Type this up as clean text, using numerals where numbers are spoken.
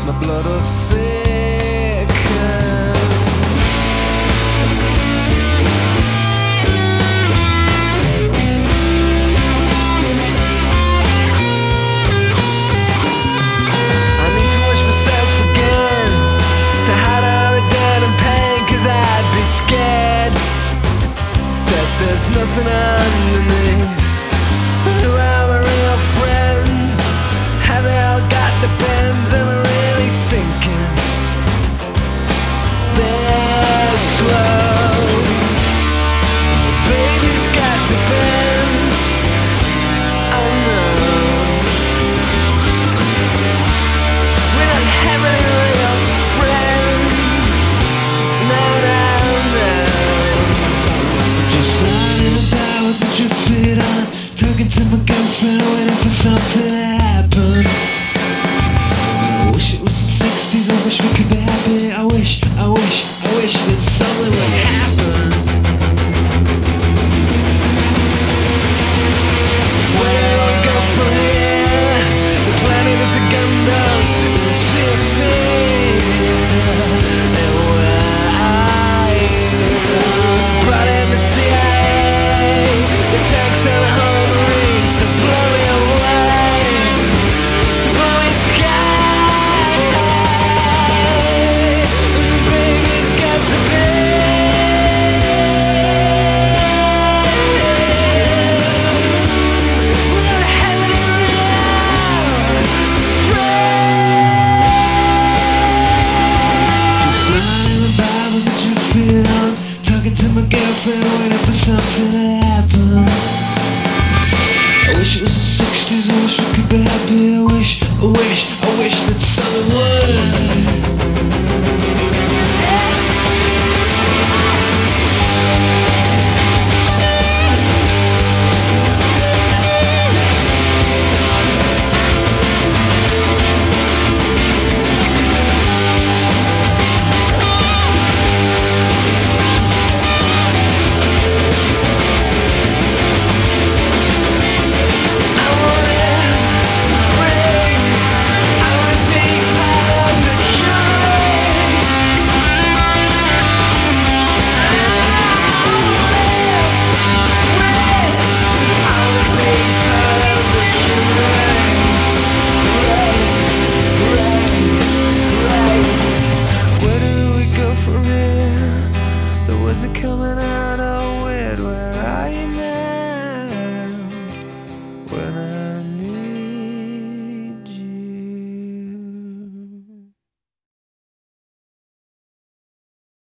my blood will thicken. I need to wash myself again to hide all the dirt and pain, 'cause I'd be scared that there's nothing underneath. Who are my real friends? Have they all got the bends? Am I really sinking? They're slow. Baby's got the bends. Oh no, we don't have any real friends. No, no, no. Just lying about with the drip fit on, talking to my girlfriend, waiting for something to happen. I wish it was the 60s, I wish we could be happy. I wish that something would happen. Where do we go from here? The planet is a Gundam in the sea of fear. And why brought in the CIA, the tanks and the home marines to blow me away, to blow me sky. Baby's got the talking to my girlfriend, waiting for something to happen. I wish it was the 60s, I wish we could be happy. I wish